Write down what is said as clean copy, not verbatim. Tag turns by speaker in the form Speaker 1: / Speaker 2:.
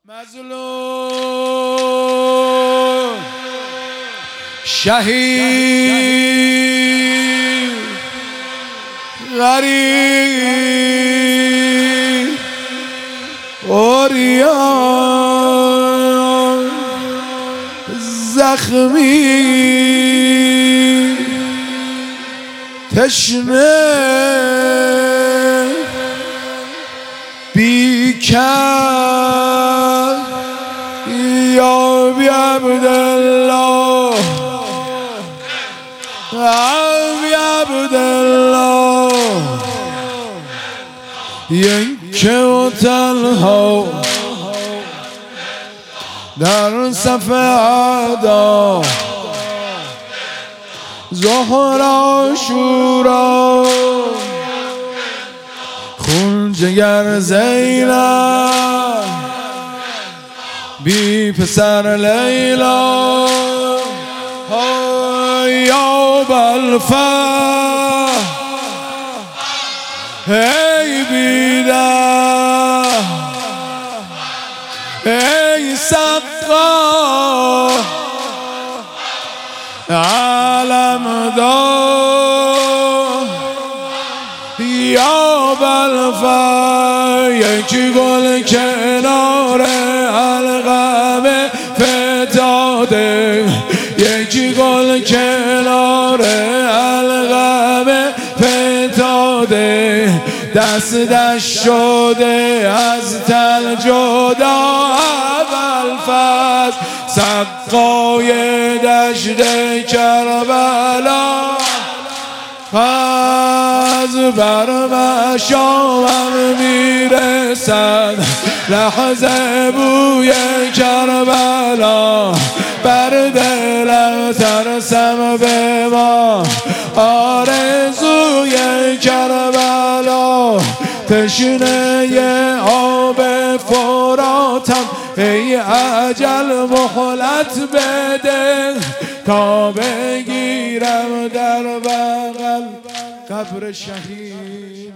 Speaker 1: مظلوم شهید غریب عریان زخمی تشنه بیکر یا بی عبدالله بی عبدالله یک و تنها در صف اعدا زهرا شورا خون جگر زینب بی پسر لیلا یا بلفه ای بیده ای سقا علم دار یا بلفه یکی گل کنار حلقم فتاده یکی گل کنار حلقم فتاده دستش شده از تل جدا ابوالفضل سقای دشت کربلا از بر مشامم میرسد لحظه بوی کربلا بر دلم ترسم به ما آرزوی کربلا تشنه آب فراتم ای اجل مهلت بده تا بگیرم در بغل قبر شهید.